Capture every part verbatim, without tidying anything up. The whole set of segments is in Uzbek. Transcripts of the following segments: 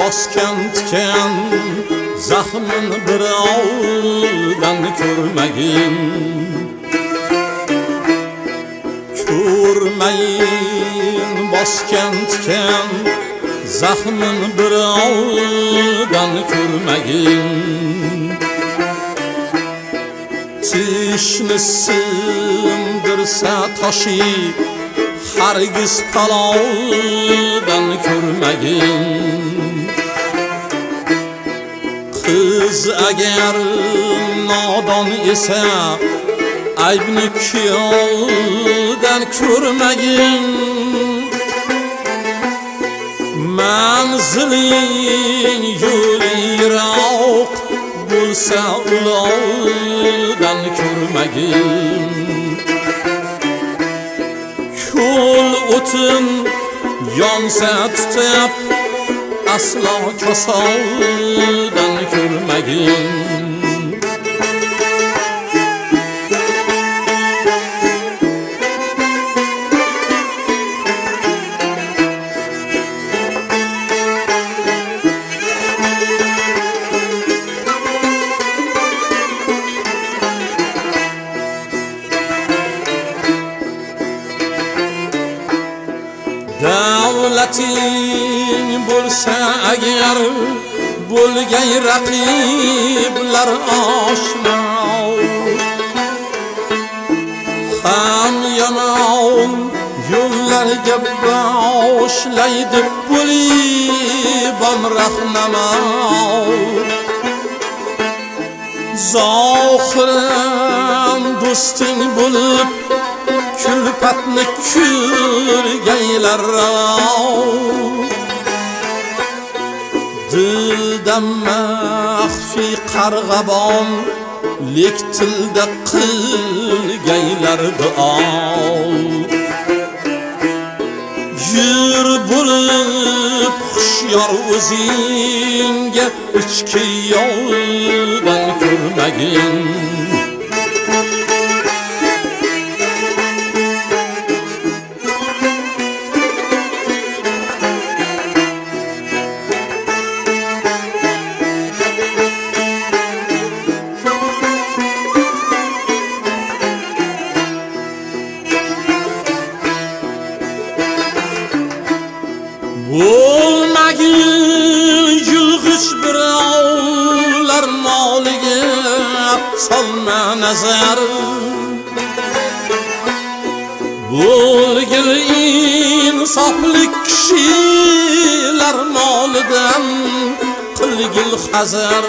bosgan tikan zahmin birovdan ko'rmagin ko'rmayin bosgan tikan zahmin birovdan ko'rmagin tishni sindirsa toshi hargiz palovdan ko'rmagin qiz agar nodon esa aybni kuyovdan ko'rmagin manziling yo'li yiroq bo'lsa ulovdan ko'rmagin ko'l o'tin yonsa tutab aslo kosovdan ko'rmagin davlating bo'lsa agar bo'lgay raqiblar oshno ham yomon yo'llarga boshlaydi bo'libon rahnamo zohiran do'sting bo'lib kulfatni ko'rgaylar dilda maxfi qarg'abon lek tilda qilgaylar duo yur bo'lib hushyor o'zingga ichki yovdan ko'rmagin bo'lmagin yulg'ich birovlar moliga solma nazar bo'lgil insofli kishilar molidan qilgil hazar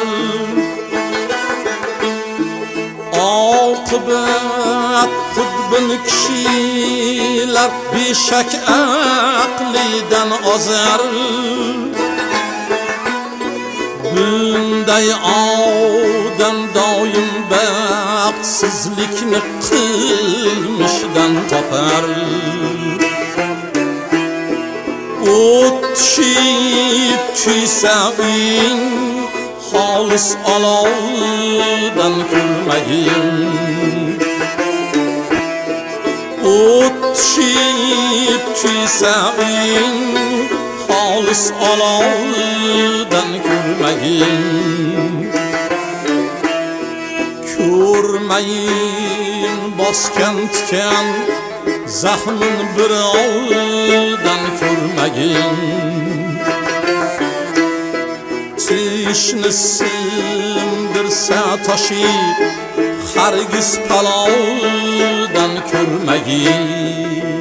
oqibat xudbin kishilar beshak aqlidan ozar bunday odam doim baxtsizlikni qilmishdan topar o't tushib kuysa uying xolis olovdan ko'rmagin o't tushib kuysa uying xolis olovdan ko'rmagin ko'rmayin bosgan tikan zahmin birovdan ko'rmagin tishni sindirsa toshi hargiz palovdan ko'rmagin